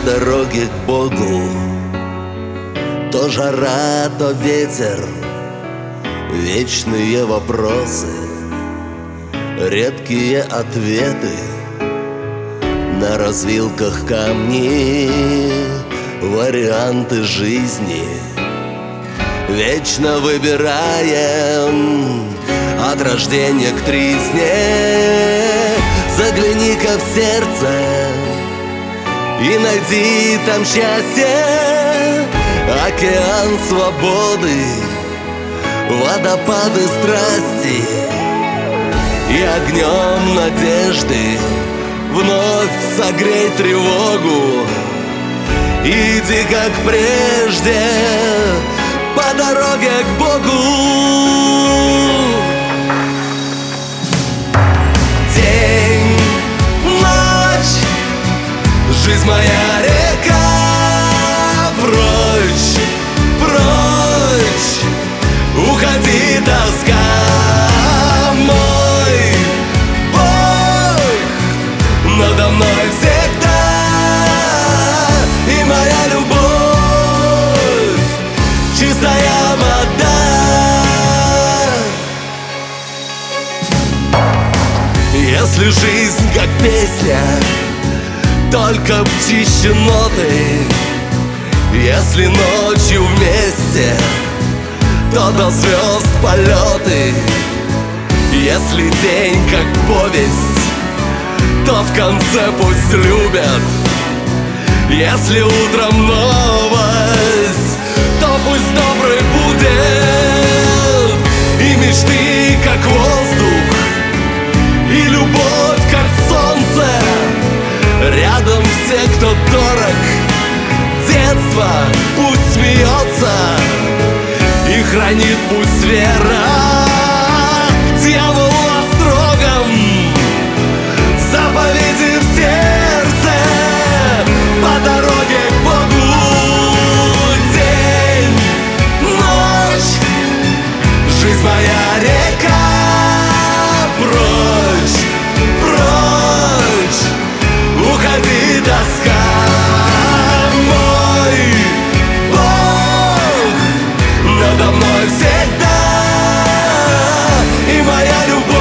дороге к Богу. То жара, то ветер, вечные вопросы, редкие ответы, на развилках камни, варианты жизни. Вечно выбираем от рождения к тризне. Загляни-ка в сердце и найди там счастье. Океан свободы, водопады страсти, и огнем надежды вновь согрей тревогу. Иди, как прежде, по дороге к Богу. День, ночь, жизнь моя река. Прочь, прочь, уходи, тоска. Мой Бог надо мной всегда, и моя любовь чистая вода. Если жизнь как песня, только птичьи ноты. Если ночью вместе, то до звезд полеты. Если день как повесть, то в конце пусть любят. Если утром новость, то пусть добрый будет. И мечты как воздух, и любовь как солнце. Рядом все, кто дорог. Детство пусть смеется и хранит пусть вера. Дьявол острогом, заповеди в сердце, по дороге к Богу. День, ночь, жизнь моя река. Прочь, прочь, уходи, тоска. Надо мной всегда, и моя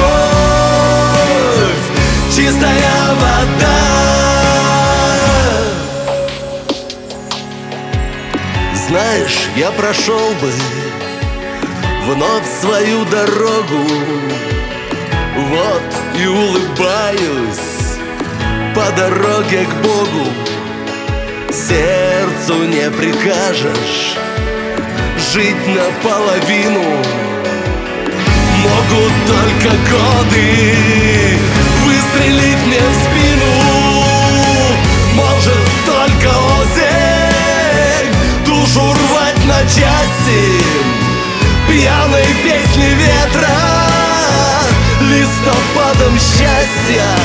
любовь чистая вода. Знаешь, я прошел бы вновь свою дорогу, вот и улыбаюсь по дороге к Богу. Сердцу не прикажешь жить наполовину. Могут только годы выстрелить мне в спину. Может только осень душу рвать на части, пьяной песни ветра, листопадом счастья